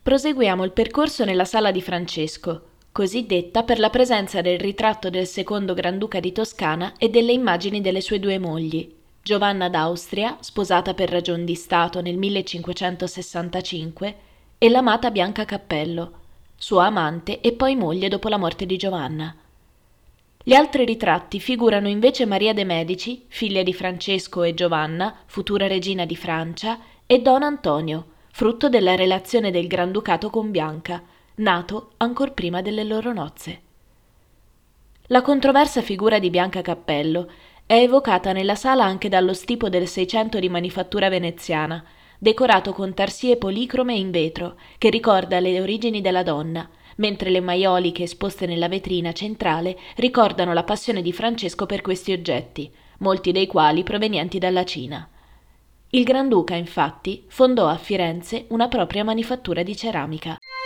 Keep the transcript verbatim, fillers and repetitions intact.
Proseguiamo il percorso nella sala di Francesco, cosiddetta per la presenza del ritratto del secondo Granduca di Toscana e delle immagini delle sue due mogli, Giovanna d'Austria, sposata per ragioni di Stato nel millecinquecentosessantacinque, e l'amata Bianca Cappello, sua amante e poi moglie dopo la morte di Giovanna. Gli altri ritratti figurano invece Maria de' Medici, figlia di Francesco e Giovanna, futura regina di Francia, e Don Antonio, frutto della relazione del Granducato con Bianca, nato ancor prima delle loro nozze. La controversa figura di Bianca Cappello è evocata nella sala anche dallo stipo del Seicento di manifattura veneziana, decorato con tarsie policrome in vetro, che ricorda le origini della donna, mentre le maioliche esposte nella vetrina centrale ricordano la passione di Francesco per questi oggetti, molti dei quali provenienti dalla Cina. Il Granduca, infatti, fondò a Firenze una propria manifattura di ceramica.